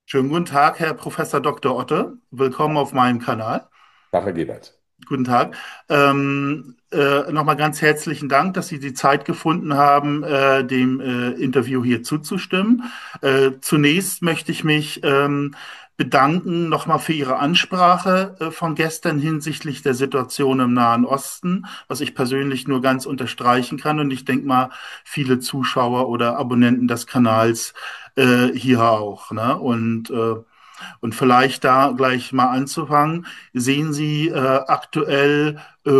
Schönen guten Tag, Herr Professor Dr. Otte. Willkommen auf meinem Kanal. Sache Gebert. Guten Tag. Nochmal ganz herzlichen Dank, dass Sie die Zeit gefunden haben, dem Interview hier zuzustimmen. Zunächst möchte ich mich bedanken nochmal für Ihre Ansprache von gestern hinsichtlich der Situation im Nahen Osten, was ich persönlich nur ganz unterstreichen kann. Und ich denke mal, viele Zuschauer oder Abonnenten des Kanals hier auch. Ne? Und vielleicht da gleich mal anzufangen, sehen Sie aktuell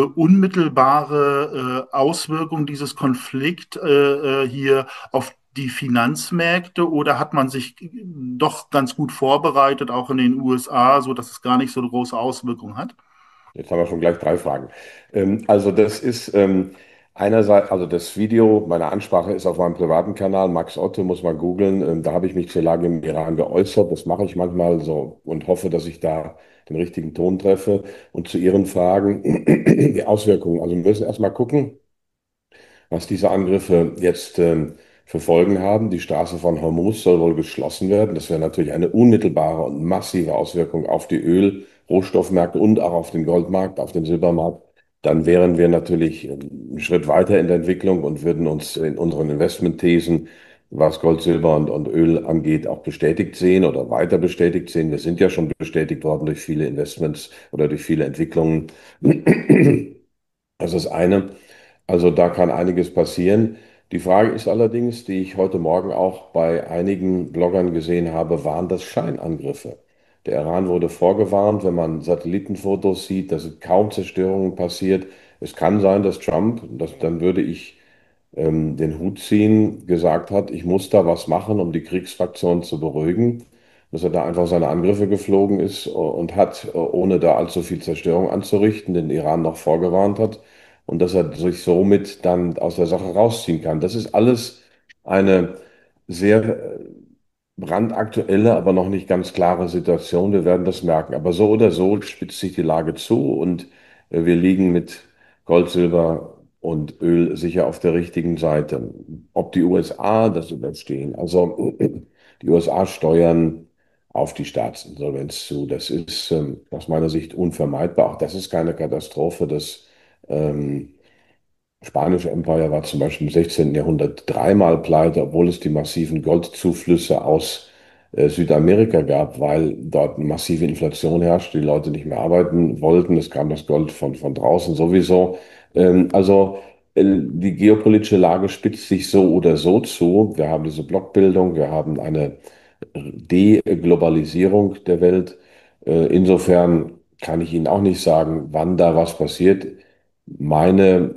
unmittelbare Auswirkungen dieses Konflikts hier auf die Finanzmärkte oder hat man sich doch ganz gut vorbereitet, auch in den USA, so dass es gar nicht so große Auswirkungen hat? Jetzt haben wir schon gleich drei Fragen. Also das ist einerseits, also das Video, meine Ansprache ist auf meinem privaten Kanal, Max Otte, muss man googeln. Da habe ich mich zur Lage im Iran geäußert. Das mache ich manchmal so und hoffe, dass ich da den richtigen Ton treffe. Und zu Ihren Fragen, die Auswirkungen. Also wir müssen erstmal gucken, was diese Angriffe jetzt für Folgen haben. Die Straße von Hormuz soll wohl geschlossen werden. Das wäre natürlich eine unmittelbare und massive Auswirkung auf die Rohstoffmärkte und auch auf den Goldmarkt, auf den Silbermarkt. Dann wären wir natürlich einen Schritt weiter in der Entwicklung und würden uns in unseren Investmentthesen, was Gold, Silber und Öl angeht, auch bestätigt sehen oder weiter bestätigt sehen. Wir sind ja schon bestätigt worden durch viele Investments oder durch viele Entwicklungen. Das ist eine. Also da kann einiges passieren. Die Frage ist allerdings, die ich heute Morgen auch bei einigen Bloggern gesehen habe, waren das Scheinangriffe? Der Iran wurde vorgewarnt, wenn man Satellitenfotos sieht, dass kaum Zerstörungen passiert. Es kann sein, dass Trump, dann würde ich den Hut ziehen, gesagt hat, ich muss da was machen, um die Kriegsfraktion zu beruhigen, dass er da einfach seine Angriffe geflogen ist und hat, ohne da allzu viel Zerstörung anzurichten, den Iran noch vorgewarnt hat und dass er sich somit dann aus der Sache rausziehen kann. Das ist alles eine sehr brandaktuelle, aber noch nicht ganz klare Situation. Wir werden das merken. Aber so oder so spitzt sich die Lage zu und wir liegen mit Gold, Silber und Öl sicher auf der richtigen Seite. Ob die USA das überstehen, also die USA steuern auf die Staatsinsolvenz zu. Das ist aus meiner Sicht unvermeidbar. Auch das ist keine Katastrophe. Das spanische Empire war zum Beispiel im 16. Jahrhundert dreimal pleite, obwohl es die massiven Goldzuflüsse aus Südamerika gab, weil dort eine massive Inflation herrscht, die Leute nicht mehr arbeiten wollten. Es kam das Gold von draußen sowieso. Die geopolitische Lage spitzt sich so oder so zu. Wir haben diese Blockbildung, wir haben eine Deglobalisierung der Welt. Insofern kann ich Ihnen auch nicht sagen, wann da was passiert. Meine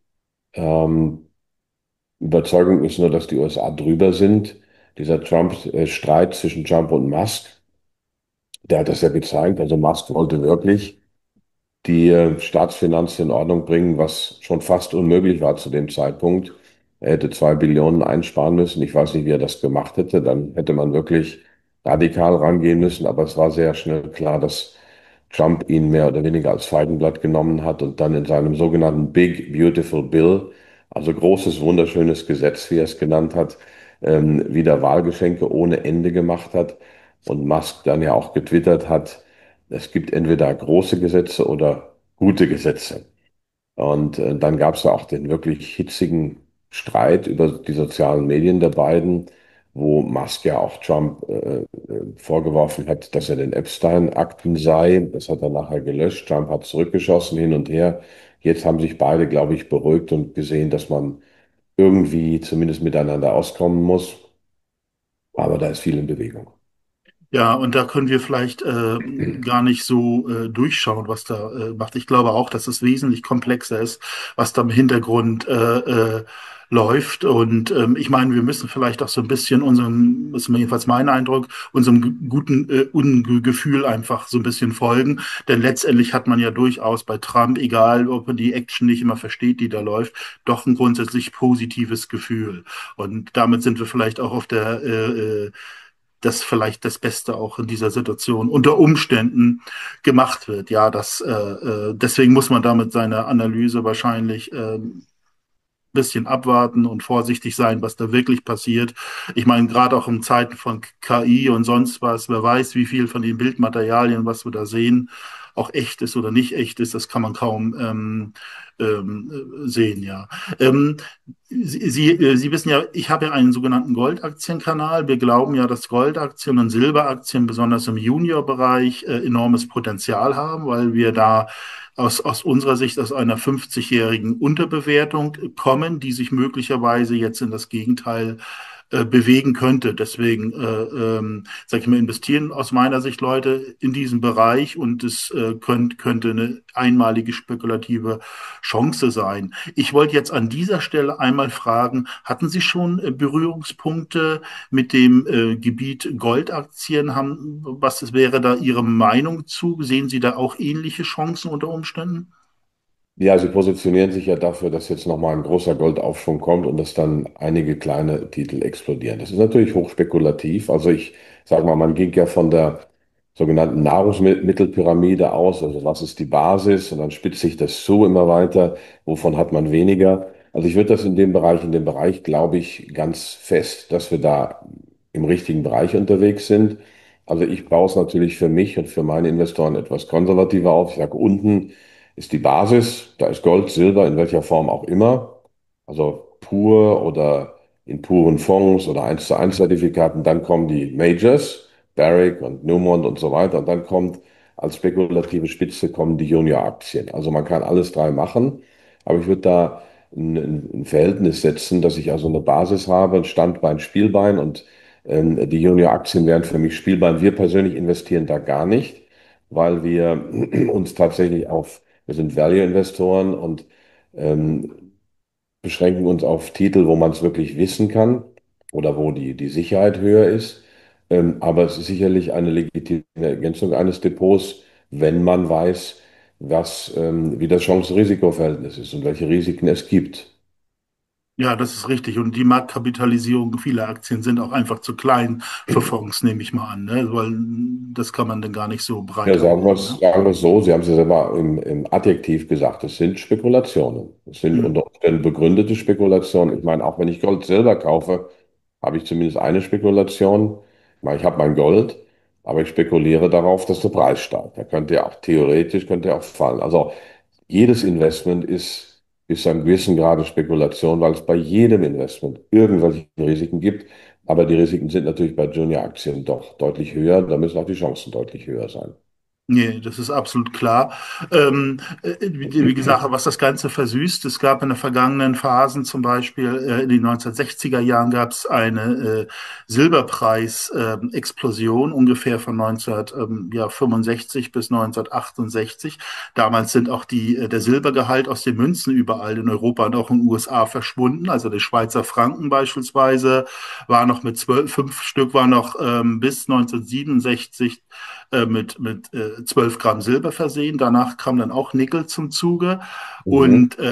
ähm, Überzeugung ist nur, dass die USA drüber sind. Dieser Trump-Streit zwischen Trump und Musk, der hat das ja gezeigt. Also Musk wollte wirklich die Staatsfinanzen in Ordnung bringen, was schon fast unmöglich war zu dem Zeitpunkt. Er hätte 2 Billionen einsparen müssen. Ich weiß nicht, wie er das gemacht hätte. Dann hätte man wirklich radikal rangehen müssen. Aber es war sehr schnell klar, dass Trump ihn mehr oder weniger als Feigenblatt genommen hat und dann in seinem sogenannten Big Beautiful Bill, also großes, wunderschönes Gesetz, wie er es genannt hat, wieder Wahlgeschenke ohne Ende gemacht hat. Und Musk dann ja auch getwittert hat, es gibt entweder große Gesetze oder gute Gesetze. Und dann gab es ja auch den wirklich hitzigen Streit über die sozialen Medien der beiden, wo Musk ja auch Trump vorgeworfen hat, dass er den Epstein-Akten sei. Das hat er nachher gelöscht. Trump hat zurückgeschossen hin und her. Jetzt haben sich beide, glaube ich, beruhigt und gesehen, dass man irgendwie zumindest miteinander auskommen muss. Aber da ist viel in Bewegung. Ja, und da können wir vielleicht gar nicht so durchschauen, was da macht. Ich glaube auch, dass es wesentlich komplexer ist, was da im Hintergrund läuft. Und ich meine, wir müssen vielleicht auch so ein bisschen unserem, das ist jedenfalls mein Eindruck, unserem guten Gefühl einfach so ein bisschen folgen. Denn letztendlich hat man ja durchaus bei Trump, egal ob man die Action nicht immer versteht, die da läuft, doch ein grundsätzlich positives Gefühl. Und damit sind wir vielleicht auch auf der dass vielleicht das Beste auch in dieser Situation unter Umständen gemacht wird. Ja, deswegen muss man damit seine Analyse wahrscheinlich bisschen abwarten und vorsichtig sein, was da wirklich passiert. Ich meine, gerade auch in Zeiten von KI und sonst was, wer weiß, wie viel von den Bildmaterialien, was wir da sehen, auch echt ist oder nicht echt ist, das kann man kaum sehen, ja. Ähm, Sie wissen ja, ich habe ja einen sogenannten Goldaktienkanal. Wir glauben ja, dass Goldaktien und Silberaktien besonders im Juniorbereich enormes Potenzial haben, weil wir da aus unserer Sicht aus einer 50-jährigen Unterbewertung kommen, die sich möglicherweise jetzt in das Gegenteil bewegen könnte. Deswegen, sage ich mal, investieren aus meiner Sicht Leute in diesen Bereich und es könnte eine einmalige spekulative Chance sein. Ich wollte jetzt an dieser Stelle einmal fragen, hatten Sie schon Berührungspunkte mit dem Gebiet Goldaktien? Was wäre da Ihre Meinung zu? Sehen Sie da auch ähnliche Chancen unter Umständen? Ja, sie positionieren sich ja dafür, dass jetzt nochmal ein großer Goldaufschwung kommt und dass dann einige kleine Titel explodieren. Das ist natürlich hochspekulativ. Also ich sage mal, man ging ja von der sogenannten Nahrungsmittelpyramide aus. Also was ist die Basis? Und dann spitzt sich das zu immer weiter. Wovon hat man weniger? Also ich würde das in dem Bereich glaube ich ganz fest, dass wir da im richtigen Bereich unterwegs sind. Also ich baue es natürlich für mich und für meine Investoren etwas konservativer auf. Ich sage, unten ist die Basis, da ist Gold, Silber, in welcher Form auch immer, also pur oder in puren Fonds oder 1:1 Zertifikaten. Dann kommen die Majors, Barrick und Newmont und so weiter. Und dann kommt als spekulative Spitze kommen die Junior-Aktien. Also man kann alles drei machen, aber ich würde da ein Verhältnis setzen, dass ich also eine Basis habe, ein Standbein, Spielbein und die Junior-Aktien wären für mich Spielbein. Wir persönlich investieren da gar nicht, weil wir uns tatsächlich wir sind Value-Investoren und ähm, beschränken uns auf Titel, wo man es wirklich wissen kann oder wo die Sicherheit höher ist. Aber es ist sicherlich eine legitime Ergänzung eines Depots, wenn man weiß, wie das Chance-Risiko-Verhältnis ist und welche Risiken es gibt. Ja, das ist richtig. Und die Marktkapitalisierung vieler Aktien sind auch einfach zu klein für Fonds, nehme ich mal an, ne? Weil das kann man dann gar nicht so breit Ja, anlegen, ne? sagen wir es so, Sie haben es ja selber im Adjektiv gesagt, es sind Spekulationen. Es sind Hm. unter Umständen begründete Spekulationen. Ich meine, auch wenn ich Gold selber kaufe, habe ich zumindest eine Spekulation. Ich meine, ich habe mein Gold, aber ich spekuliere darauf, dass der Preis steigt. Da könnte ja auch theoretisch könnte er auch fallen. Also jedes Investment ist bis zu einem gewissen Grade Spekulation, weil es bei jedem Investment irgendwelche Risiken gibt. Aber die Risiken sind natürlich bei Junior-Aktien doch deutlich höher. Da müssen auch die Chancen deutlich höher sein. Nee, das ist absolut klar. Wie gesagt, was das Ganze versüßt, es gab in den vergangenen Phasen, zum Beispiel in den 1960er Jahren, gab es eine Silberpreis-Explosion, ungefähr von 1965 bis 1968. Damals sind auch der Silbergehalt aus den Münzen überall in Europa und auch in den USA verschwunden. Also der Schweizer Franken beispielsweise war noch mit 5 Stück, war noch bis 1967 mit 12 Gramm Silber versehen. Danach kam dann auch Nickel zum Zuge. Mhm. Und,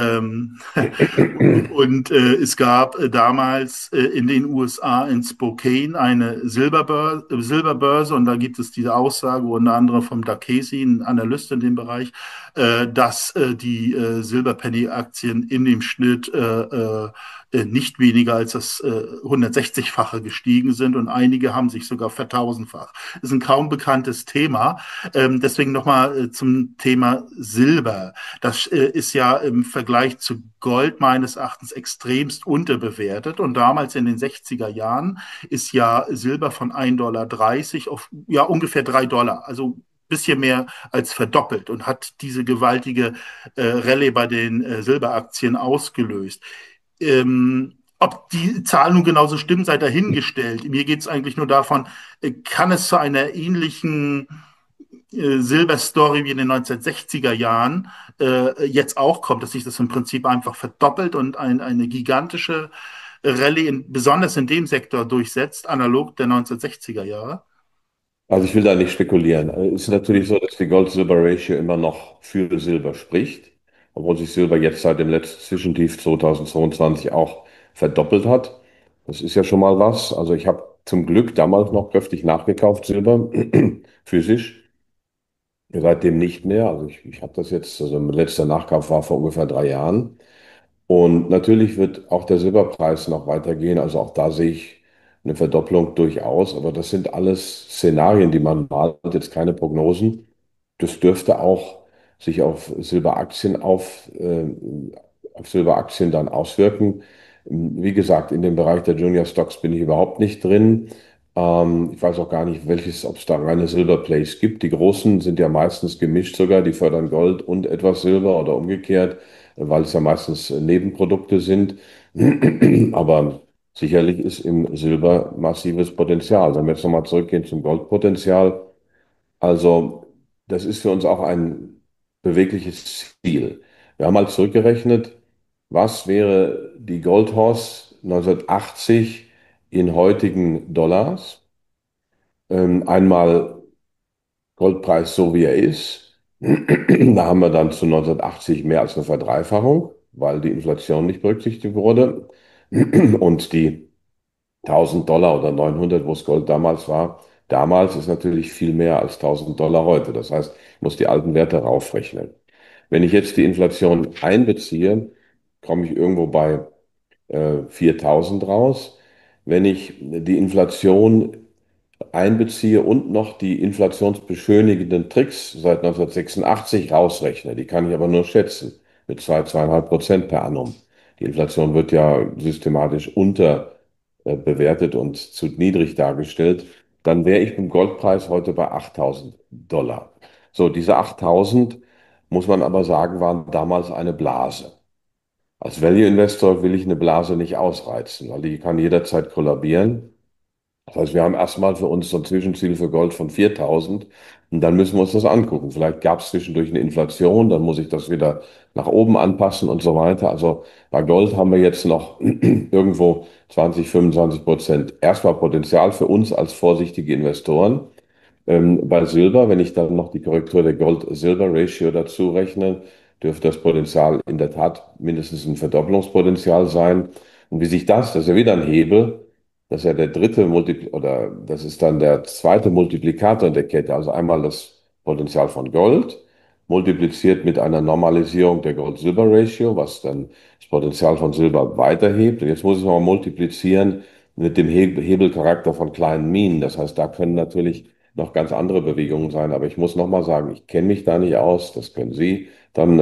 es gab damals in den USA in Spokane eine Silberbörse und da gibt es diese Aussage unter anderem vom Doug Casey, ein Analyst in dem Bereich, dass die Silberpenny-Aktien in dem Schnitt nicht weniger als das 160-fache gestiegen sind und einige haben sich sogar vertausendfacht. Das ist ein kaum bekanntes Thema. Deswegen nochmal zum Thema Silber. Das ist ja im Vergleich zu Gold meines Erachtens extremst unterbewertet. Und damals in den 60er Jahren ist ja Silber von 1,30 Dollar auf ja, ungefähr 3 Dollar. Also bisschen mehr als verdoppelt und hat diese gewaltige Rallye bei den Silberaktien ausgelöst. Ob die Zahlen nun genauso stimmen, sei dahingestellt. Mir geht es eigentlich nur davon, kann es zu einer ähnlichen Silberstory wie in den 1960er Jahren jetzt auch kommt, dass sich das im Prinzip einfach verdoppelt und eine gigantische Rallye besonders in dem Sektor durchsetzt, analog der 1960er Jahre. Also ich will da nicht spekulieren. Es ist natürlich Hm. so, dass die Gold-Silber-Ratio immer noch für Silber spricht, obwohl sich Silber jetzt seit dem letzten Zwischentief 2022 auch verdoppelt hat. Das ist ja schon mal was. Also ich habe zum Glück damals noch kräftig nachgekauft, Silber, physisch. Seitdem nicht mehr. Also ich habe das jetzt, also mein letzter Nachkauf war vor ungefähr 3 Jahren. Und natürlich wird auch der Silberpreis noch weitergehen. Also auch da sehe ich eine Verdopplung durchaus. Aber das sind alles Szenarien, die man malt, jetzt keine Prognosen. Das dürfte auch sich auf Silberaktien dann auswirken. Wie gesagt, in dem Bereich der Junior Stocks bin ich überhaupt nicht drin. Ich weiß auch gar nicht, ob es da reine Silberplays gibt. Die großen sind ja meistens gemischt sogar, die fördern Gold und etwas Silber oder umgekehrt, weil es ja meistens Nebenprodukte sind. Aber sicherlich ist im Silber massives Potenzial. Wenn wir jetzt nochmal zurückgehen zum Goldpotenzial, also das ist für uns auch ein bewegliches Ziel. Wir haben mal zurückgerechnet, was wäre die Goldhorse 1980 in heutigen Dollars? Einmal Goldpreis so wie er ist. Da haben wir dann zu 1980 mehr als eine Verdreifachung, weil die Inflation nicht berücksichtigt wurde. Und die 1000 $ oder 900, wo das Gold damals war, damals ist natürlich viel mehr als 1000 $ heute. Das heißt, ich muss die alten Werte raufrechnen. Wenn ich jetzt die Inflation einbeziehe, komme ich irgendwo bei 4000 raus. Wenn ich die Inflation einbeziehe und noch die inflationsbeschönigenden Tricks seit 1986 rausrechne, die kann ich aber nur schätzen, mit 2,5% per annum. Die Inflation wird ja systematisch bewertet und zu niedrig dargestellt. Dann wäre ich beim Goldpreis heute bei 8000 $. So, diese 8000, muss man aber sagen, waren damals eine Blase. Als Value Investor will ich eine Blase nicht ausreizen, weil die kann jederzeit kollabieren. Das heißt, wir haben erstmal für uns so ein Zwischenziel für Gold von 4000 und dann müssen wir uns das angucken. Vielleicht gab es zwischendurch eine Inflation, dann muss ich das wieder nach oben anpassen und so weiter. Also bei Gold haben wir jetzt noch irgendwo 20, 25% erstmal Potenzial für uns als vorsichtige Investoren. Bei Silber, wenn ich dann noch die Korrektur der Gold-Silber-Ratio dazu rechne, dürfte das Potenzial in der Tat mindestens ein Verdopplungspotenzial sein. Und wie sich das ist ja wieder ein Hebel, das ist ja der dritte oder das ist dann der zweite Multiplikator in der Kette. Also einmal das Potenzial von Gold, multipliziert mit einer Normalisierung der Gold-Silber-Ratio, was dann das Potenzial von Silber weiterhebt. Und jetzt muss ich noch mal multiplizieren mit dem Hebelcharakter von kleinen Minen. Das heißt, da können natürlich noch ganz andere Bewegungen sein. Aber ich muss nochmal sagen, ich kenne mich da nicht aus. Das können Sie dann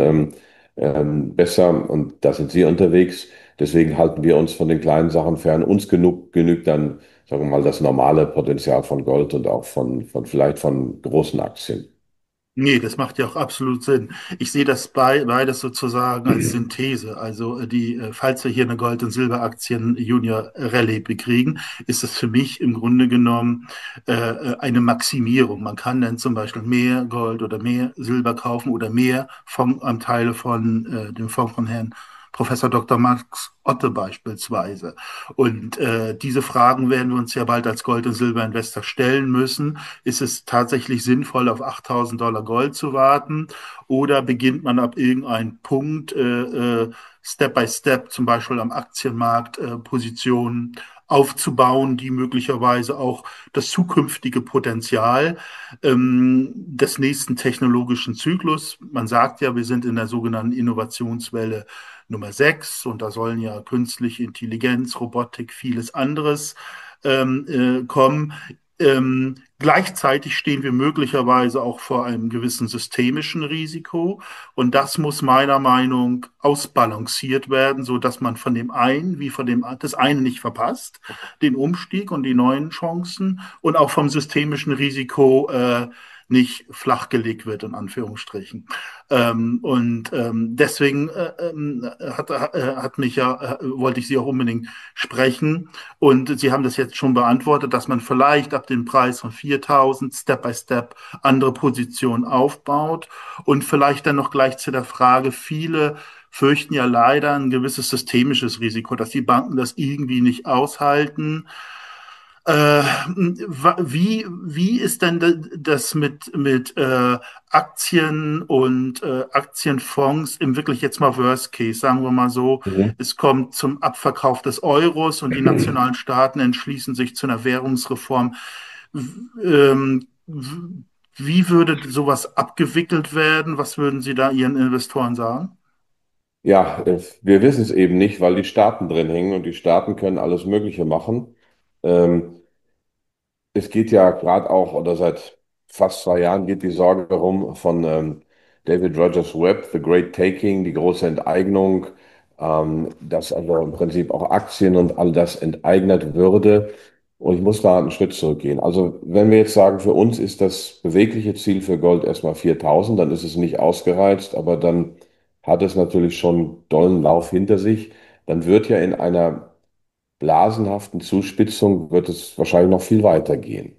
besser und da sind Sie unterwegs. Deswegen halten wir uns von den kleinen Sachen fern. Uns genügt dann, sagen wir mal, das normale Potenzial von Gold und auch von vielleicht von großen Aktien. Nee, das macht ja auch absolut Sinn. Ich sehe das beides sozusagen als Synthese. Also falls wir hier eine Gold- und Silberaktien Junior Rallye bekriegen, ist es für mich im Grunde genommen eine Maximierung. Man kann dann zum Beispiel mehr Gold oder mehr Silber kaufen oder mehr Fondsanteile von dem Fonds von Herrn Professor Dr. Max Otte beispielsweise. Und diese Fragen werden wir uns ja bald als Gold- und Silberinvestor stellen müssen. Ist es tatsächlich sinnvoll, auf 8000 $ Gold zu warten? Oder beginnt man ab irgendeinem Punkt, Step by Step, zum Beispiel am Aktienmarkt, Positionen aufzubauen, die möglicherweise auch das zukünftige Potenzial des nächsten technologischen Zyklus, man sagt ja, wir sind in der sogenannten Innovationswelle Nummer 6 und da sollen ja künstliche Intelligenz, Robotik, vieles anderes kommen. Gleichzeitig stehen wir möglicherweise auch vor einem gewissen systemischen Risiko und das muss meiner Meinung nach ausbalanciert werden, so dass man von dem einen wie von dem das eine nicht verpasst, den Umstieg und die neuen Chancen und auch vom systemischen Risiko nicht flachgelegt wird, in Anführungsstrichen. Deswegen wollte ich Sie auch unbedingt sprechen. Und Sie haben das jetzt schon beantwortet, dass man vielleicht ab dem Preis von 4000 Step by Step andere Positionen aufbaut. Und vielleicht dann noch gleich zu der Frage, viele fürchten ja leider ein gewisses systemisches Risiko, dass die Banken das irgendwie nicht aushalten. Wie ist denn das mit Aktien und Aktienfonds im wirklich jetzt mal Worst Case? Sagen wir mal so, Mhm. es kommt zum Abverkauf des Euros und die nationalen Staaten entschließen sich zu einer Währungsreform. Wie würde sowas abgewickelt werden? Was würden Sie da Ihren Investoren sagen? Ja, wir wissen es eben nicht, weil die Staaten drin hängen und die Staaten können alles Mögliche machen. Ähm, Es geht ja gerade auch, oder seit fast 2 Jahren geht die Sorge rum von David Rogers Webb, The Great Taking, die große Enteignung, dass also im Prinzip auch Aktien und all das enteignet würde. Und ich muss da einen Schritt zurückgehen. Also wenn wir jetzt sagen, für uns ist das bewegliche Ziel für Gold erstmal 4.000, dann ist es nicht ausgereizt, aber dann hat es natürlich schon einen dollen Lauf hinter sich. Dann wird ja in einer blasenhaften Zuspitzung wird es wahrscheinlich noch viel weiter gehen.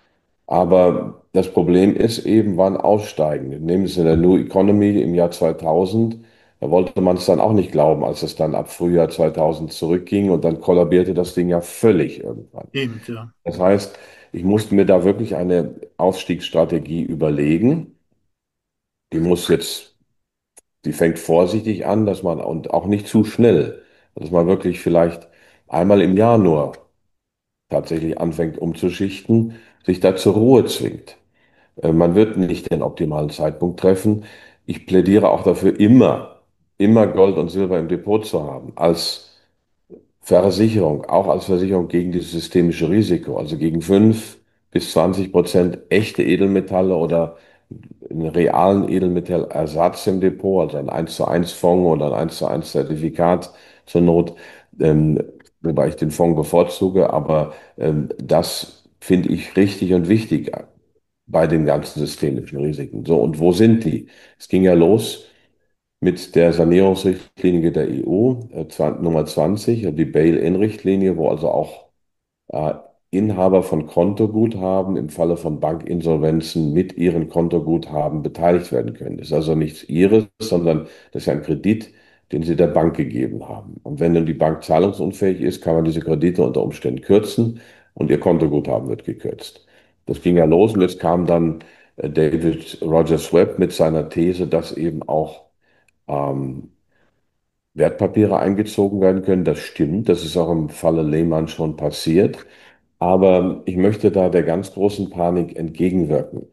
Aber das Problem ist eben, wann aussteigen. Nehmen Sie in der New Economy im Jahr 2000, da wollte man es dann auch nicht glauben, als es dann ab Frühjahr 2000 zurückging und dann kollabierte das Ding ja völlig irgendwann. Eben, ja. Das heißt, ich musste mir da wirklich eine Ausstiegsstrategie überlegen. Die muss jetzt, die fängt vorsichtig an, dass man und auch nicht zu schnell, dass man wirklich vielleicht einmal im Jahr nur tatsächlich anfängt umzuschichten, sich da zur Ruhe zwingt. Man wird nicht den optimalen Zeitpunkt treffen. Ich plädiere auch dafür, immer Gold und Silber im Depot zu haben, als Versicherung, auch als Versicherung gegen dieses systemische Risiko, also gegen 5 bis 20% echte Edelmetalle oder einen realen Edelmetallersatz im Depot, also ein 1:1 Fonds oder ein 1:1 Zertifikat zur Not, ähm, wobei ich den Fonds bevorzuge, aber das finde ich richtig und wichtig bei den ganzen systemischen Risiken. So, und wo sind die? Es ging ja los mit der Sanierungsrichtlinie der EU, Nummer 20, die Bail-in-Richtlinie, wo also auch äh, Inhaber von Kontoguthaben im Falle von Bankinsolvenzen mit ihren Kontoguthaben beteiligt werden können. Das ist also nichts ihres, sondern das ist ja ein Kredit, den sie der Bank gegeben haben. Und wenn dann die Bank zahlungsunfähig ist, kann man diese Kredite unter Umständen kürzen und ihr Kontoguthaben wird gekürzt. Das ging ja los und jetzt kam dann David Rogers Webb mit seiner These, dass eben auch ähm, Wertpapiere eingezogen werden können. Das stimmt, das ist auch im Falle Lehman schon passiert. Aber ich möchte da der ganz großen Panik entgegenwirken.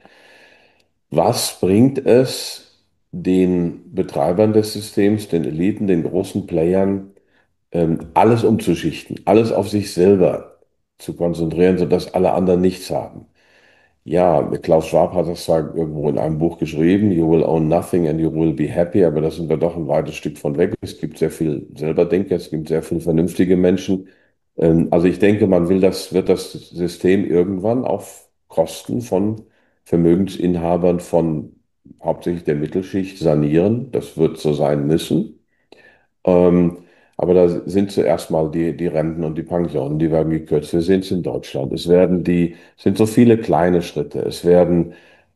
Was bringt es den Betreibern des Systems, den Eliten, den großen Playern, alles umzuschichten, alles auf sich selber zu konzentrieren, sodass alle anderen nichts haben? Ja, Klaus Schwab hat das zwar irgendwo in einem Buch geschrieben, You will own nothing and you will be happy, aber da sind wir doch ein weites Stück von weg. Es gibt sehr viel Selberdenker, es gibt sehr viele vernünftige Menschen. Also ich denke, wird das System irgendwann auf Kosten von Vermögensinhabern von hauptsächlich der Mittelschicht sanieren. Das wird so sein müssen. Ähm, aber da sind zuerst mal die Renten und die Pensionen, die werden gekürzt. Wir sehen es in Deutschland. Sind so viele kleine Schritte. Es werden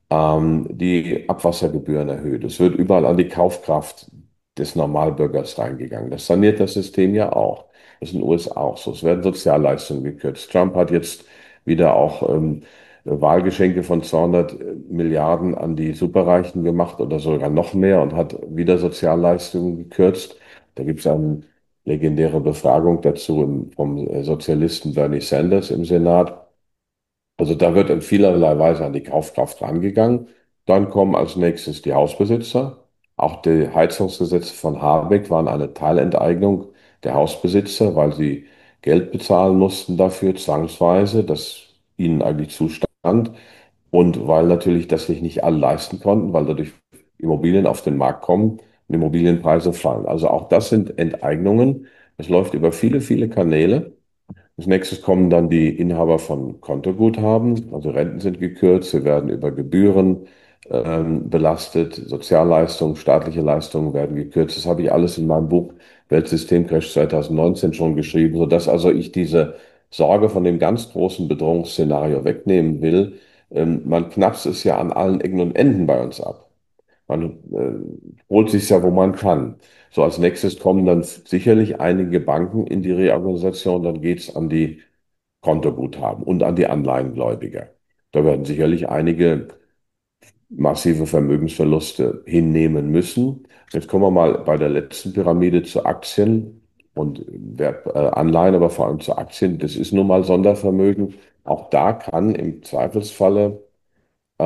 die Abwassergebühren erhöht. Es wird überall an die Kaufkraft des Normalbürgers reingegangen. Das saniert das System ja auch. Das ist in den USA auch so. Es werden Sozialleistungen gekürzt. Trump hat jetzt wieder auch Wahlgeschenke von 200 Milliarden an die Superreichen gemacht oder sogar noch mehr und hat wieder Sozialleistungen gekürzt. Da gibt es eine legendäre Befragung dazu vom Sozialisten Bernie Sanders im Senat. Also da wird in vielerlei Weise an die Kaufkraft rangegangen. Dann kommen als nächstes die Hausbesitzer. Auch die Heizungsgesetze von Habeck waren eine Teilenteignung der Hausbesitzer, weil sie Geld bezahlen mussten dafür, zwangsweise, das ihnen eigentlich zustand. Und weil natürlich das sich nicht alle leisten konnten, weil dadurch Immobilien auf den Markt kommen und Immobilienpreise fallen. Also auch das sind Enteignungen. Es läuft über viele, viele Kanäle. Als nächstes kommen dann die Inhaber von Kontoguthaben, also Renten sind gekürzt, sie werden über Gebühren belastet, Sozialleistungen, staatliche Leistungen werden gekürzt. Das habe ich alles in meinem Buch Weltsystemcrash 2019 schon geschrieben, sodass also ich diese Sorge von dem ganz großen Bedrohungsszenario wegnehmen will. Man knapst es ja an allen Ecken und Enden bei uns ab. Man holt sich ja, wo man kann. So, als nächstes kommen dann sicherlich einige Banken in die Reorganisation. Dann geht es an die Kontoguthaben und an die Anleihengläubiger. Da werden sicherlich einige massive Vermögensverluste hinnehmen müssen. Jetzt kommen wir mal bei der letzten Pyramide zu Aktien und Anleihen, aber vor allem zu Aktien. Das ist nun mal Sondervermögen. Auch da kann im Zweifelsfalle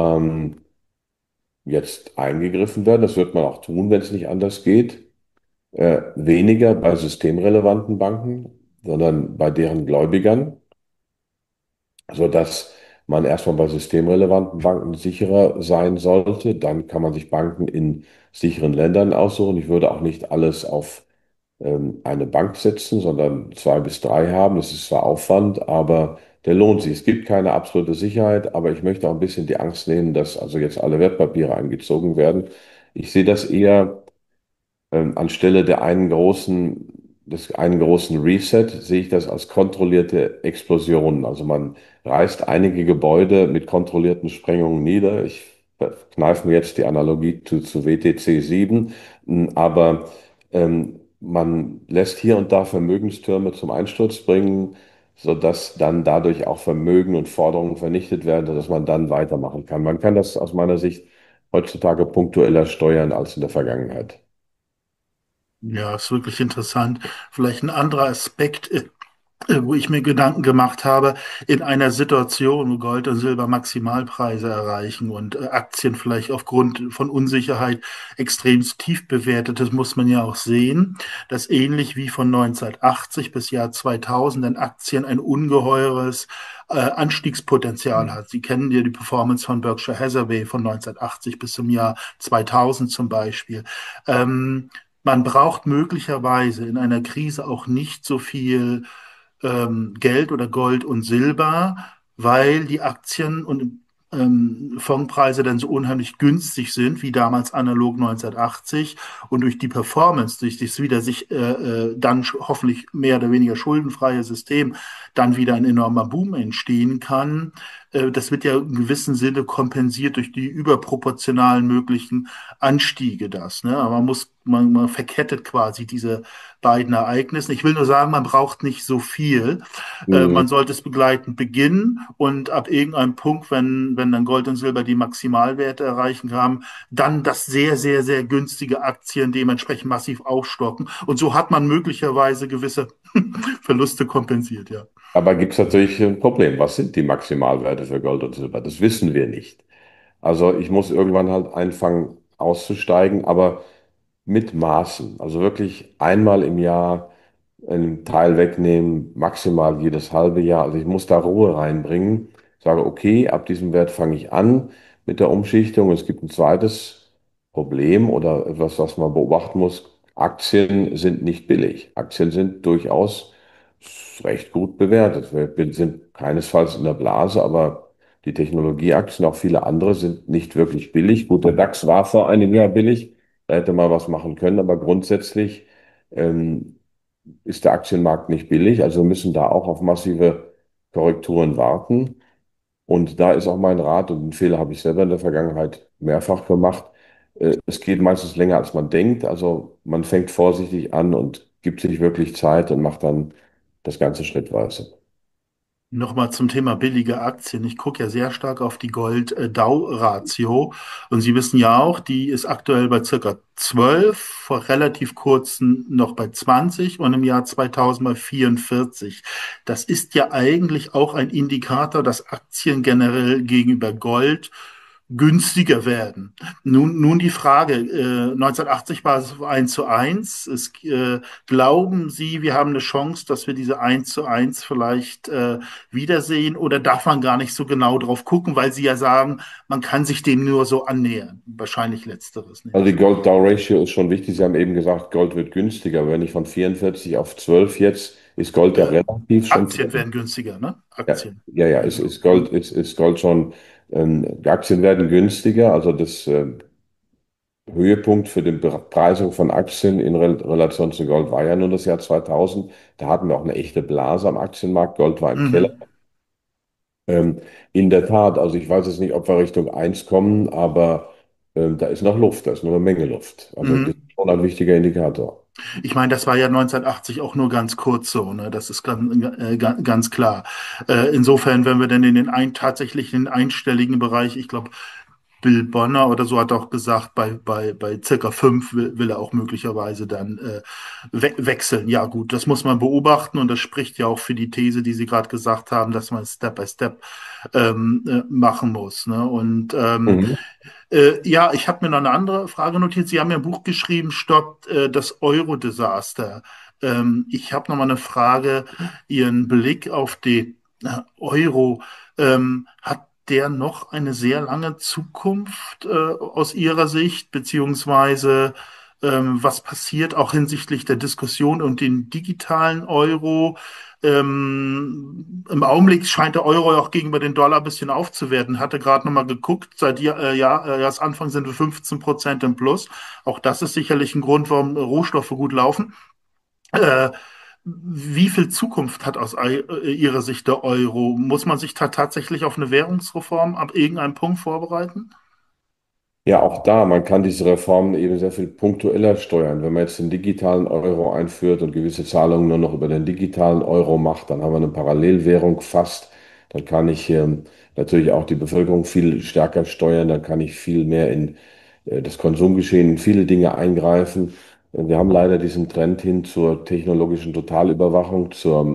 jetzt eingegriffen werden. Das wird man auch tun, wenn es nicht anders geht. Weniger bei systemrelevanten Banken, sondern bei deren Gläubigern, sodass man erstmal bei systemrelevanten Banken sicherer sein sollte. Dann kann man sich Banken in sicheren Ländern aussuchen. Ich würde auch nicht alles auf eine Bank setzen, sondern zwei bis drei haben. Das ist zwar Aufwand, aber der lohnt sich. Es gibt keine absolute Sicherheit, aber ich möchte auch ein bisschen die Angst nehmen, dass also jetzt alle Wertpapiere eingezogen werden. Ich sehe das eher anstelle des einen großen Reset sehe ich das als kontrollierte Explosionen. Also man reißt einige Gebäude mit kontrollierten Sprengungen nieder. Ich kneife mir jetzt die Analogie zu WTC 7, aber man lässt hier und da Vermögenstürme zum Einsturz bringen, sodass dann dadurch auch Vermögen und Forderungen vernichtet werden, sodass man dann weitermachen kann. Man kann das aus meiner Sicht heutzutage punktueller steuern als in der Vergangenheit. Ja, ist wirklich interessant. Vielleicht ein anderer Aspekt, wo ich mir Gedanken gemacht habe, in einer Situation, wo Gold und Silber Maximalpreise erreichen und Aktien vielleicht aufgrund von Unsicherheit extrem tief bewertet, das muss man ja auch sehen, dass ähnlich wie von 1980 bis Jahr 2000 in Aktien ein ungeheures Anstiegspotenzial hat. Sie kennen ja die Performance von Berkshire Hathaway von 1980 bis zum Jahr 2000 zum Beispiel. Ähm, Man braucht möglicherweise in einer Krise auch nicht so viel Geld oder Gold und Silber, weil die Aktien und Fondspreise dann so unheimlich günstig sind, wie damals analog 1980 und durch die Performance, durch das wieder sich dann hoffentlich mehr oder weniger schuldenfreie System dann wieder ein enormer Boom entstehen kann. Das wird ja in gewissem Sinne kompensiert durch die überproportionalen möglichen Anstiege das. Ne? Aber man verkettet quasi diese beiden Ereignissen. Ich will nur sagen, man braucht nicht so viel. Man sollte es begleitend beginnen und ab irgendeinem Punkt, wenn dann Gold und Silber die Maximalwerte erreichen haben, dann das sehr, sehr, sehr günstige Aktien dementsprechend massiv aufstocken. Und so hat man möglicherweise gewisse Verluste kompensiert, ja. Aber gibt es natürlich ein Problem. Was sind die Maximalwerte für Gold und Silber? Das wissen wir nicht. Also ich muss irgendwann halt anfangen auszusteigen, aber mit Maßen. Also wirklich einmal im Jahr einen Teil wegnehmen, maximal jedes halbe Jahr. Also ich muss da Ruhe reinbringen. Sage, okay, ab diesem Wert fange ich an mit der Umschichtung. Es gibt ein zweites Problem oder etwas, was man beobachten muss. Aktien sind nicht billig. Aktien sind durchaus recht gut bewertet. Wir sind keinesfalls in der Blase, aber die Technologieaktien, auch viele andere, sind nicht wirklich billig. Gut, der DAX war vor einem Jahr billig. Da hätte man was machen können, aber grundsätzlich ähm, ist der Aktienmarkt nicht billig. Also wir müssen da auch auf massive Korrekturen warten. Und da ist auch mein Rat, und den Fehler habe ich selber in der Vergangenheit mehrfach gemacht. Es geht meistens länger, als man denkt. Also man fängt vorsichtig an und gibt sich wirklich Zeit und macht dann das Ganze schrittweise. Nochmal zum Thema billige Aktien. Ich gucke ja sehr stark auf die Gold-Dow-Ratio. Und Sie wissen ja auch, die ist aktuell bei circa 12, vor relativ kurzem noch bei 20 und im Jahr 2000 bei 44. Das ist ja eigentlich auch ein Indikator, dass Aktien generell gegenüber Gold günstiger werden. Nun die Frage, 1980 war es 1:1. Glauben Sie, wir haben eine Chance, dass wir diese 1:1 vielleicht wiedersehen oder darf man gar nicht so genau drauf gucken, weil Sie ja sagen, man kann sich dem nur so annähern? Wahrscheinlich letzteres, nehme Also ich die an. Gold-Dow-Ratio ist schon wichtig. Sie haben eben gesagt, Gold wird günstiger. Aber wenn ich von 44 auf 12 jetzt, ist Gold ja Äh, relativ schon Aktien teuer. werden günstiger, ne? Ja, Aktien. ja, Genau. Hm. ist Gold schon, die Aktien werden günstiger. Also das Höhepunkt für die Preisung von Aktien in Relation zu Gold war ja nur das Jahr 2000. Da hatten wir auch eine echte Blase am Aktienmarkt. Gold war im Keller. Mhm. In der Tat, also ich weiß jetzt nicht, ob wir Richtung eins kommen, aber da ist noch Luft, da ist noch eine Menge Luft. Also das Mhm. ist schon ein wichtiger Indikator. Ich meine, das war ja 1980 auch nur ganz kurz so, ne? Das ist ganz klar. Insofern, wenn wir dann in den tatsächlich in den einstelligen Bereich, ich glaube, Bill Bonner oder so hat auch gesagt, bei circa 5 will er auch möglicherweise dann wechseln. Ja, gut, das muss man beobachten und das spricht ja auch für die These, die Sie gerade gesagt haben, dass man Step by Step machen muss. Ne? Und Mhm. ja, ich habe mir noch eine andere Frage notiert. Sie haben ja ein Buch geschrieben, Stoppt das Euro-Desaster. Ich habe noch mal eine Frage. Ihren Blick auf den Euro, hat der noch eine sehr lange Zukunft aus Ihrer Sicht, beziehungsweise was passiert auch hinsichtlich der Diskussion und den digitalen Euro? Im Augenblick scheint der Euro auch gegenüber den Dollar ein bisschen aufzuwerten. Hatte gerade nochmal geguckt, seit Jahresanfang sind wir 15% im Plus. Auch das ist sicherlich ein Grund, warum Rohstoffe gut laufen. Äh, Wie viel Zukunft hat aus Ihrer Sicht der Euro? Muss man sich da tatsächlich auf eine Währungsreform ab irgendeinem Punkt vorbereiten? Ja, auch da, man kann diese Reformen eben sehr viel punktueller steuern. Wenn man jetzt den digitalen Euro einführt und gewisse Zahlungen nur noch über den digitalen Euro macht, dann haben wir eine Parallelwährung fast. Dann kann ich natürlich auch die Bevölkerung viel stärker steuern. Dann kann ich viel mehr in das Konsumgeschehen, in viele Dinge eingreifen. Wir haben leider diesen Trend hin zur technologischen Totalüberwachung,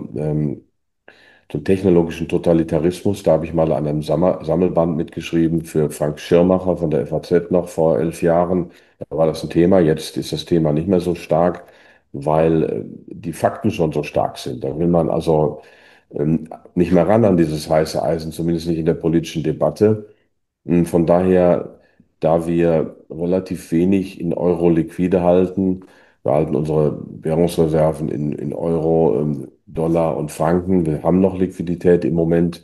zum technologischen Totalitarismus. Da habe ich mal an einem Sammelband mitgeschrieben für Frank Schirmacher von der FAZ noch vor 11 Jahren. Da war das ein Thema. Jetzt ist das Thema nicht mehr so stark, weil die Fakten schon so stark sind. Da will man also nicht mehr ran an dieses heiße Eisen, zumindest nicht in der politischen Debatte. Von daher, da wir relativ wenig in Euro liquide halten, wir halten unsere Währungsreserven in Euro, Dollar und Franken. Wir haben noch Liquidität im Moment.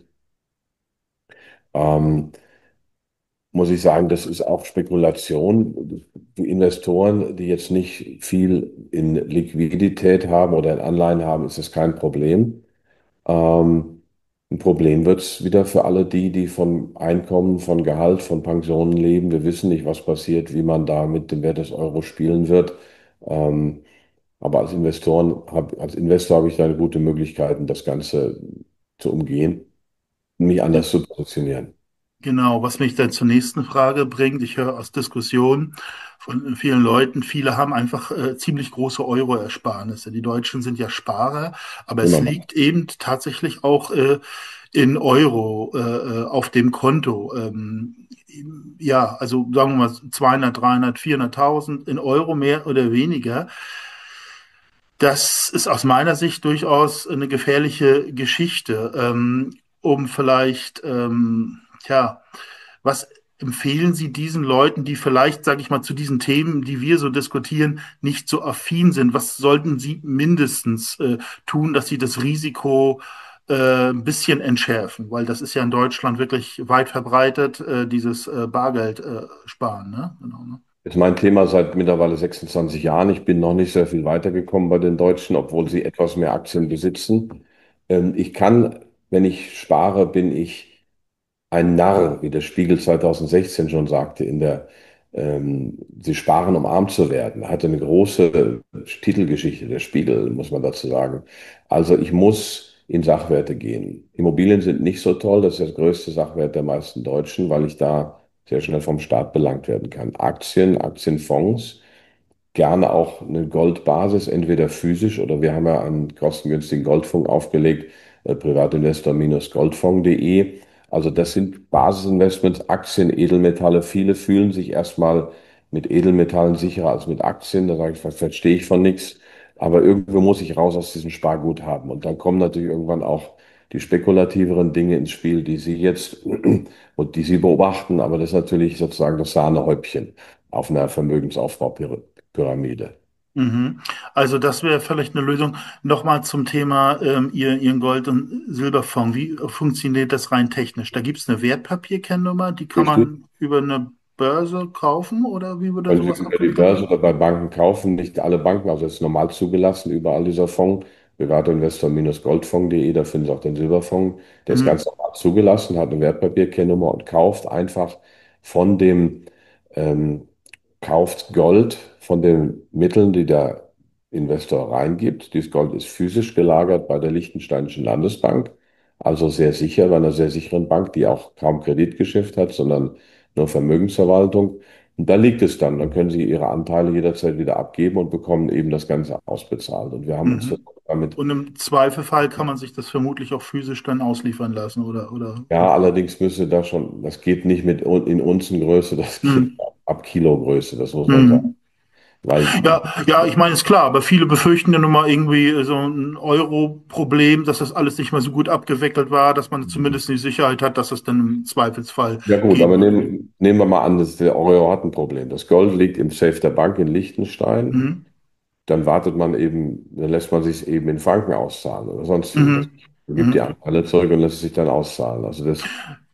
Ähm, Muss ich sagen, das ist auch Spekulation. Die Investoren, die jetzt nicht viel in Liquidität haben oder in Anleihen haben, ist das kein Problem. Ähm, ein Problem wird es wieder für alle die, die von Einkommen, von Gehalt, von Pensionen leben. Wir wissen nicht, was passiert, wie man da mit dem Wert des Euro spielen wird. Ähm, aber als Investor habe ich da eine gute Möglichkeiten, das Ganze zu umgehen, mich anders zu positionieren. Genau, was mich dann zur nächsten Frage bringt. Ich höre aus Diskussionen von vielen Leuten, viele haben einfach ziemlich große Euro-Ersparnisse. Die Deutschen sind ja Sparer, aber es Immer. liegt eben tatsächlich auch in Euro auf dem Konto. Ja, also sagen wir mal 200, 300, 400.000 in Euro mehr oder weniger. Das ist aus meiner Sicht durchaus eine gefährliche Geschichte, um vielleicht, ja, was empfehlen Sie diesen Leuten, die vielleicht, sage ich mal, zu diesen Themen, die wir so diskutieren, nicht so affin sind? Was sollten sie mindestens tun, dass sie das Risiko ein bisschen entschärfen? Weil das ist ja in Deutschland wirklich weit verbreitet, dieses Bargeld sparen, ne? Genau, ne? Ist mein Thema seit mittlerweile 26 Jahren. Ich bin noch nicht sehr viel weitergekommen bei den Deutschen, obwohl sie etwas mehr Aktien besitzen. Ich kann, wenn ich spare, bin ich ein Narr, wie der Spiegel 2016 schon sagte, Sie sparen, um arm zu werden. Er hatte eine große Titelgeschichte, der Spiegel, muss man dazu sagen. Also ich muss in Sachwerte gehen. Immobilien sind nicht so toll, das ist der größte Sachwert der meisten Deutschen, weil ich da sehr schnell vom Staat belangt werden kann. Aktien, Aktienfonds, gerne auch eine Goldbasis, entweder physisch oder wir haben ja einen kostengünstigen Goldfonds aufgelegt, privatinvestor-goldfonds.de. Also das sind Basisinvestments, Aktien, Edelmetalle. Viele fühlen sich erstmal mit Edelmetallen sicherer als mit Aktien. Da sage ich, verstehe ich von nichts. Aber irgendwo muss ich raus aus diesem Sparguthaben. Und dann kommen natürlich irgendwann auch die spekulativeren Dinge ins Spiel, die Sie jetzt und die Sie beobachten. Aber das ist natürlich sozusagen das Sahnehäubchen auf einer Vermögensaufbaupyramide. Mhm. Also das wäre vielleicht eine Lösung. Nochmal zum Thema Ihren Gold- und Silberfonds. Wie funktioniert das rein technisch? Da gibt es eine Wertpapierkennnummer, die kann Richtig. man über eine Börse kaufen oder wie würde Können Sie sowas über die abgewickelt Börse werden? oder bei Banken kaufen. Nicht alle Banken, also es ist normal zugelassen, überall dieser Fonds. Privatinvestor-goldfonds.de, da finden Sie auch den Silberfonds. Der ist Mhm. ganz normal zugelassen, hat eine Wertpapierkennnummer und kauft einfach von dem, ähm, kauft Gold von den Mitteln, die der Investor reingibt. Dieses Gold ist physisch gelagert bei der Liechtensteinischen Landesbank, also sehr sicher, bei einer sehr sicheren Bank, die auch kaum Kreditgeschäft hat, sondern eine Vermögensverwaltung. Und da liegt es dann. Dann können Sie Ihre Anteile jederzeit wieder abgeben und bekommen eben das Ganze ausbezahlt. Und wir haben uns Mhm. damit, Und im Zweifelfall kann man sich das vermutlich auch physisch dann ausliefern lassen, oder? ja, allerdings müsste da schon, das geht nicht mit in Unzengröße, das geht Mhm. ab Kilogröße, das muss man sagen. Mhm. Weil Ja, ja, ich meine, ist klar, aber viele befürchten ja nun mal irgendwie so ein Euro-Problem, dass das alles nicht mehr so gut abgewickelt war, dass man zumindest die Sicherheit hat, dass es dann im Zweifelsfall ja gut, aber geben wird. Ne? nehmen wir mal an, dass der Euro hat ein Problem. Das Gold liegt im Safe der Bank in Liechtenstein. Mhm. Dann wartet man eben, dann lässt man sich eben in Franken auszahlen oder sonst wie. Das Mhm. gibt die Mhm. Anteile zurück und lässt es sich dann auszahlen. Also das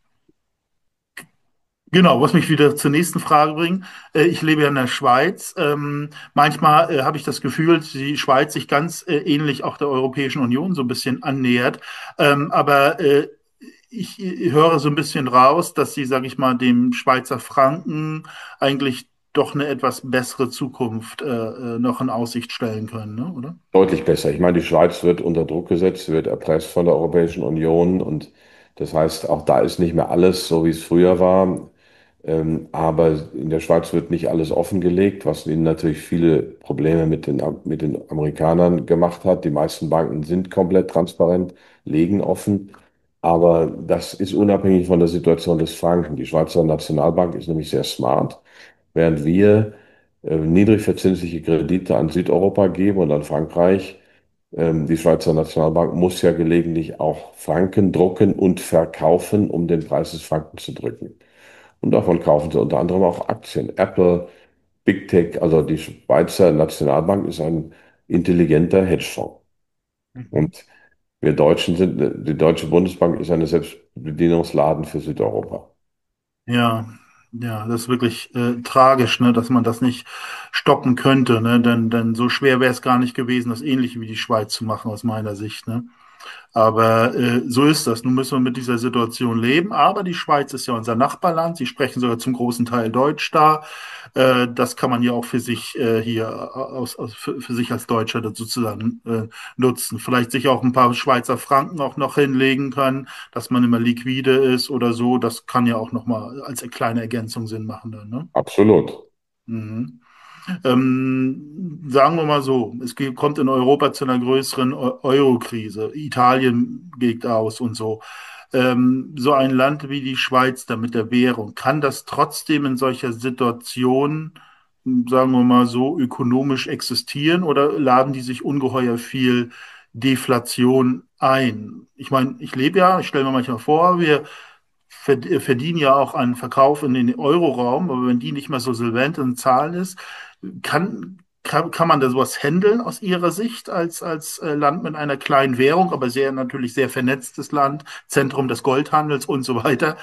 Genau, was mich wieder zur nächsten Frage bringt. Ich lebe ja in der Schweiz. Manchmal habe ich das Gefühl, dass die Schweiz sich ganz ähnlich auch der Europäischen Union so ein bisschen annähert. Aber ich höre so ein bisschen raus, dass sie, sage ich mal, dem Schweizer Franken eigentlich doch eine etwas bessere Zukunft noch in Aussicht stellen können, ne? Oder? deutlich besser. Ich meine, die Schweiz wird unter Druck gesetzt, wird erpresst von der Europäischen Union und das heißt, auch da ist nicht mehr alles so, wie es früher war. Aber in der Schweiz wird nicht alles offengelegt, was ihnen natürlich viele Probleme mit den Amerikanern gemacht hat. Die meisten Banken sind komplett transparent, legen offen. Aber das ist unabhängig von der Situation des Franken. Die Schweizer Nationalbank ist nämlich sehr smart, während wir niedrig verzinsliche Kredite an Südeuropa geben und an Frankreich. Die Schweizer Nationalbank muss ja gelegentlich auch Franken drucken und verkaufen, um den Preis des Franken zu drücken. Und davon kaufen sie unter anderem auch Aktien. Apple, Big Tech, also die Schweizer Nationalbank ist ein intelligenter Hedgefonds. Mhm. Und wir Deutschen sind, die Deutsche Bundesbank ist eine Selbstbedienungsladen für Südeuropa. Ja, ja, das ist wirklich tragisch, ne, dass man das nicht stoppen könnte, ne, denn so schwer wäre es gar nicht gewesen, das ähnlich wie die Schweiz zu machen, aus meiner Sicht, ne. Aber so ist das. Nun müssen wir mit dieser Situation leben. Aber die Schweiz ist ja unser Nachbarland. Sie sprechen sogar zum großen Teil Deutsch da. Das kann man ja auch für sich hier für sich als Deutscher sozusagen nutzen. Vielleicht sich auch ein paar Schweizer Franken auch noch hinlegen können, dass man immer liquide ist oder so. Das kann ja auch noch mal als kleine Ergänzung Sinn machen dann, ne? Absolut. Mhm. Sagen wir mal so, kommt in Europa zu einer größeren Euro-Krise. Italien geht aus und so. So ein Land wie die Schweiz da mit der Währung, kann das trotzdem in solcher Situation, sagen wir mal so, ökonomisch existieren oder laden die sich ungeheuer viel Deflation ein? Ich meine, ich lebe ja, ich stelle mir manchmal vor, wir verdienen ja auch an Verkauf in den Euroraum, aber wenn die nicht mehr so solvent in Zahlen ist, kann man da sowas handeln aus Ihrer Sicht als Land mit einer kleinen Währung, aber natürlich sehr vernetztes Land, Zentrum des Goldhandels und so weiter.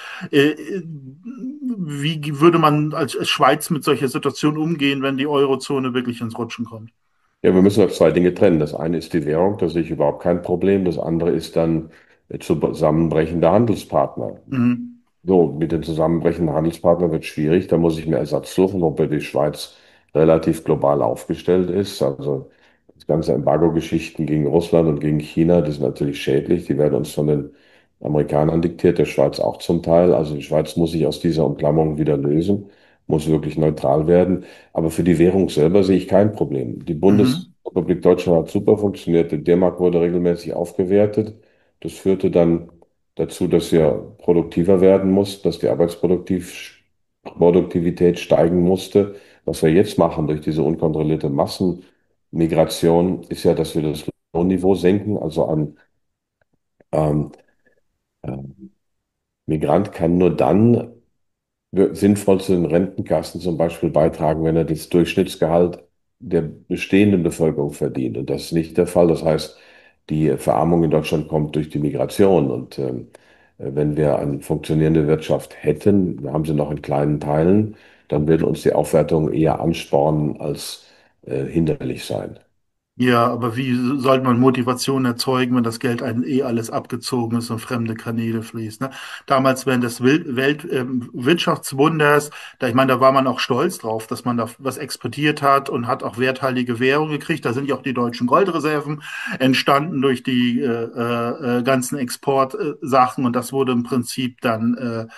Wie würde man als Schweiz mit solcher Situation umgehen, wenn die Eurozone wirklich ins Rutschen kommt? Ja, wir müssen das zwei Dinge trennen. Das eine ist die Währung, da sehe ich überhaupt kein Problem. Das andere ist dann zusammenbrechende Handelspartner. Mhm. So, mit den zusammenbrechenden Handelspartnern wird schwierig. Da muss ich mir Ersatz suchen, wobei die Schweiz relativ global aufgestellt ist. Also das ganze Embargo-Geschichten gegen Russland und gegen China, die sind natürlich schädlich. Die werden uns von den Amerikanern diktiert, der Schweiz auch zum Teil. Also die Schweiz muss sich aus dieser Umklammerung wieder lösen, muss wirklich neutral werden. Aber für die Währung selber sehe ich kein Problem. Die Mhm. Bundesrepublik Deutschland hat super funktioniert. Der D-Mark wurde regelmäßig aufgewertet. Das führte dann dazu, dass wir produktiver werden mussten, dass die Produktivität steigen musste. Was wir jetzt machen durch diese unkontrollierte Massenmigration, ist ja, dass wir das Lohnniveau senken. Also ein ähm, äh, Migrant kann nur dann sinnvoll zu den Rentenkassen zum Beispiel beitragen, wenn er das Durchschnittsgehalt der bestehenden Bevölkerung verdient. Und das ist nicht der Fall. Das heißt, die Verarmung in Deutschland kommt durch die Migration. Und wenn wir eine funktionierende Wirtschaft hätten, wir haben sie noch in kleinen Teilen, dann würde uns die Aufwertung eher anspornen als hinderlich sein. Ja, aber wie sollte man Motivation erzeugen, wenn das Geld einem eh alles abgezogen ist und fremde Kanäle fließt, ne? Damals während des Wirtschaftswunders, ich meine, da war man auch stolz drauf, dass man da was exportiert hat und hat auch werthaltige Währung gekriegt. Da sind ja auch die deutschen Goldreserven entstanden durch die ganzen Exportsachen und das wurde im Prinzip dann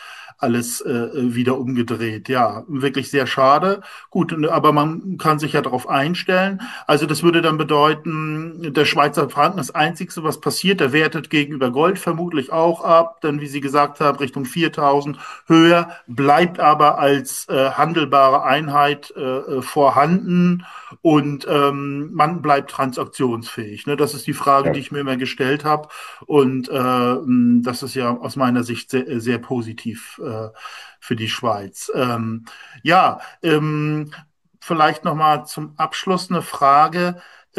alles wieder umgedreht. Ja, wirklich sehr schade. Gut, aber man kann sich ja darauf einstellen. Also das würde dann bedeuten, der Schweizer Franken ist das Einzige, was passiert. Der wertet gegenüber Gold vermutlich auch ab, dann, wie Sie gesagt haben, Richtung 4.000 höher, bleibt aber als handelbare Einheit vorhanden und man bleibt transaktionsfähig. Ne? Das ist die Frage, die Ja. ich mir immer gestellt habe und das ist ja aus meiner Sicht sehr, sehr positiv für die Schweiz. Ja, vielleicht noch mal zum Abschluss eine Frage.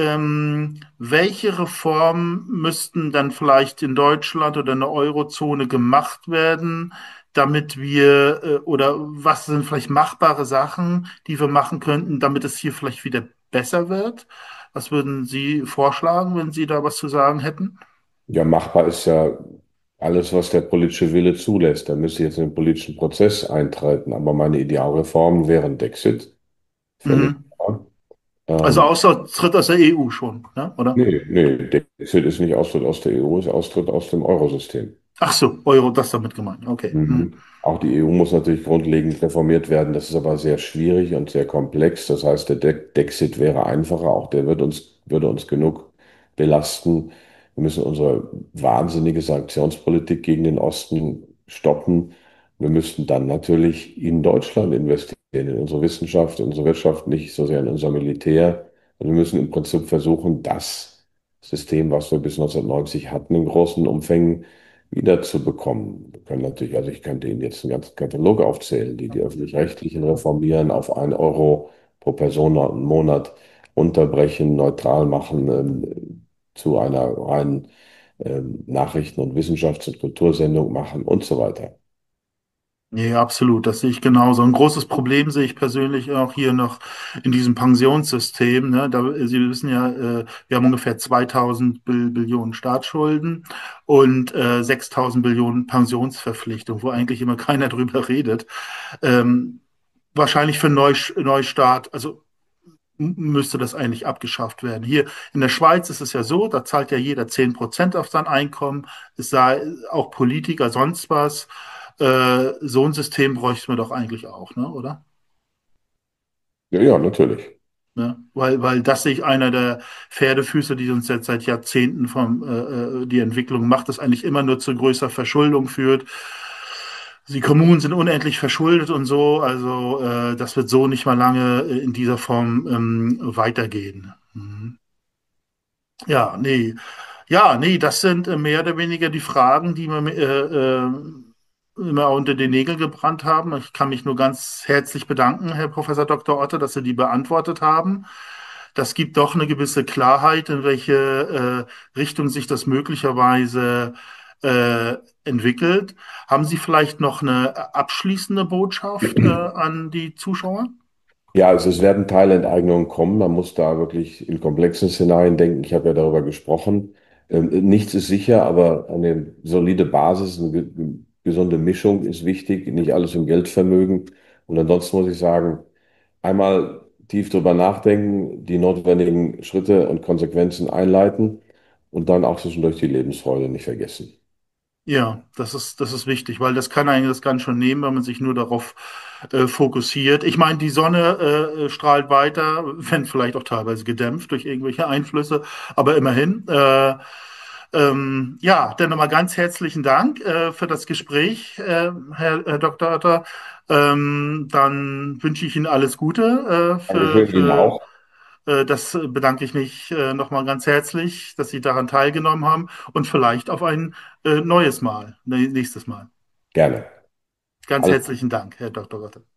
Welche Reformen müssten dann vielleicht in Deutschland oder in der Eurozone gemacht werden, damit wir, oder was sind vielleicht machbare Sachen, die wir machen könnten, damit es hier vielleicht wieder besser wird? Was würden Sie vorschlagen, wenn Sie da was zu sagen hätten? Ja, machbar ist ja alles, was der politische Wille zulässt. Da müsste jetzt in den politischen Prozess eintreten. Aber meine Idealreform wäre ein Exit, völlig Mhm. klar. Also Ähm, Austritt aus der EU schon, ne? Oder? nee, der Exit ist nicht Austritt aus der EU, ist Austritt aus dem Eurosystem. Ach so, Euro, das damit gemeint. Okay. Mhm. Mhm. Auch die EU muss natürlich grundlegend reformiert werden. Das ist aber sehr schwierig und sehr komplex. Das heißt, der Dexit wäre einfacher. Auch der würde uns genug belasten. Wir müssen unsere wahnsinnige Sanktionspolitik gegen den Osten stoppen. Wir müssten dann natürlich in Deutschland investieren, in unsere Wissenschaft, in unsere Wirtschaft, nicht so sehr in unser Militär. Und wir müssen im Prinzip versuchen, das System, was wir bis 1990 hatten, in großen Umfängen wiederzubekommen. Wir können natürlich, also ich könnte Ihnen jetzt einen ganzen Katalog aufzählen, die öffentlich-rechtlichen reformieren, auf 1 € pro Person und Monat unterbrechen, neutral machen, zu einer reinen Nachrichten- und Wissenschafts- und Kultursendung machen und so weiter. Nee, absolut. Das sehe ich genauso. Ein großes Problem sehe ich persönlich auch hier noch in diesem Pensionssystem. Ne? Sie wissen ja, wir haben ungefähr 2000 Billionen Staatsschulden und 6000 Billionen Pensionsverpflichtungen, wo eigentlich immer keiner drüber redet. Ähm, Wahrscheinlich für einen Neustart, also müsste das eigentlich abgeschafft werden. Hier in der Schweiz ist es ja so, da zahlt ja jeder 10% auf sein Einkommen, es sei auch Politiker, sonst was. So ein System bräuchten wir doch eigentlich auch, ne, oder? Ja, ja, natürlich. Ne? Weil das sehe ich einer der Pferdefüße, die uns jetzt seit Jahrzehnten die Entwicklung macht, das eigentlich immer nur zu größerer Verschuldung führt. Die Kommunen sind unendlich verschuldet und so, also das wird so nicht mal lange in dieser Form weitergehen. Mhm. Ja, nee. Ja, nee, das sind mehr oder weniger die Fragen, die mir immer unter den Nägeln gebrannt haben. Ich kann mich nur ganz herzlich bedanken, Herr Professor Dr. Otte, dass Sie die beantwortet haben. Das gibt doch eine gewisse Klarheit, in welche Richtung sich das möglicherweise äh, entwickelt. Haben Sie vielleicht noch eine abschließende Botschaft an die Zuschauer? Ja, also es werden Teilenteignungen kommen. Man muss da wirklich in komplexen Szenarien denken. Ich habe ja darüber gesprochen. Nichts ist sicher, aber eine solide Basis, eine gesunde Mischung ist wichtig. Nicht alles im Geldvermögen. Und ansonsten muss ich sagen, einmal tief drüber nachdenken, die notwendigen Schritte und Konsequenzen einleiten und dann auch zwischendurch die Lebensfreude nicht vergessen. Ja, das ist wichtig, weil das kann einen das ganz schön nehmen, wenn man sich nur darauf fokussiert. Ich meine, die Sonne strahlt weiter, wenn vielleicht auch teilweise gedämpft durch irgendwelche Einflüsse, aber immerhin. Ja, dann nochmal ganz herzlichen Dank für das Gespräch, Herr Dr. Otter. Dann wünsche ich Ihnen alles Gute Dankeschön Ihnen auch. das bedanke ich mich nochmal ganz herzlich, dass Sie daran teilgenommen haben und vielleicht auf ein neues Mal, nächstes Mal. Gerne. Ganz Alles herzlichen Dank, Herr Dr. Rotte.